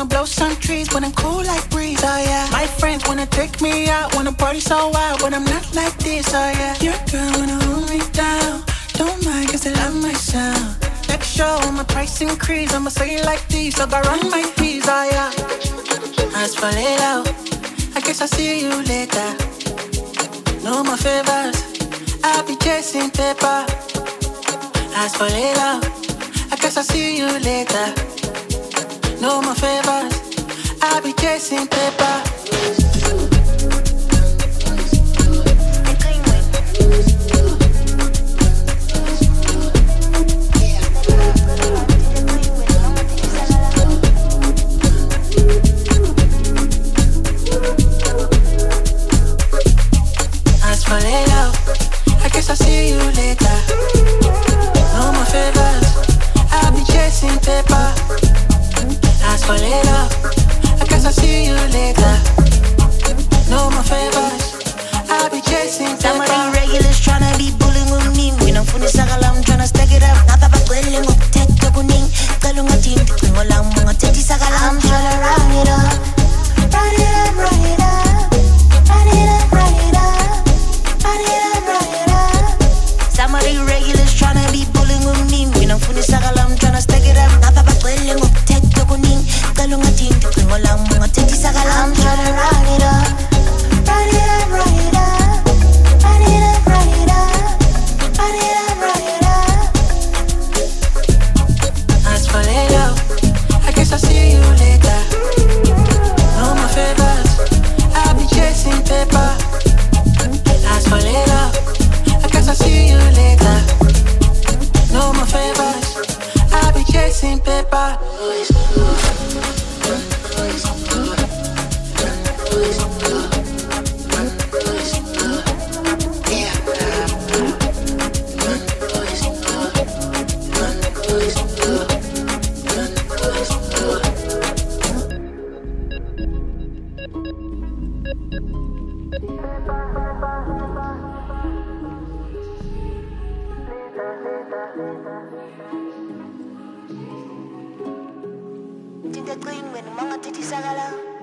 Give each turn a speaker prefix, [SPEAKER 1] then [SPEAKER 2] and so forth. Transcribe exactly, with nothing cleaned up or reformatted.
[SPEAKER 1] wanna blow some trees, but I'm cool like breeze, oh yeah. My friends wanna take me out, wanna party so wild, but I'm not like this, oh yeah. Your girl wanna hold me down, don't mind cause I love my sound. Next show, my price increase, I'ma say it like this, I gotta run my fees, oh yeah. As for later, I guess I'll see you later. No more favors, I'll be chasing paper. As for later, I guess I'll see you later. No more favors, I'll be chasing paper. As for later, I guess I'll see you later. No more favors, I'll be chasing paper. As for later, I guess I'll see you later. No more favors, I'll be chasing paper.
[SPEAKER 2] Some of the regulars tryna be bullying with me. We don't finish sakala, I'm tryna stack it up. Nata ba kwele ngo tete kuning. Kalunga tinti kwingo lang mga tete sakala. I'm tryna run it up, run it up, run it up, run it up, run it up, run it up, run it up. Some of the regulars tryna be bullying with me. We don't finish sakala, I'm tryna stack it up. Nata ba kwele ngo tete kuning. Kalunga tinti kwingo lang mga tete sakala. I'm tryna run it up, run it up, run it up, run it up, run it up, run it up, run it up.
[SPEAKER 1] As for later, I guess I'll see you later. No more favors, I'll be chasing paper. As for later, I guess I'll see you later. No more favors, I'll be chasing paper.
[SPEAKER 2] Tinta queen when mga titi sagala.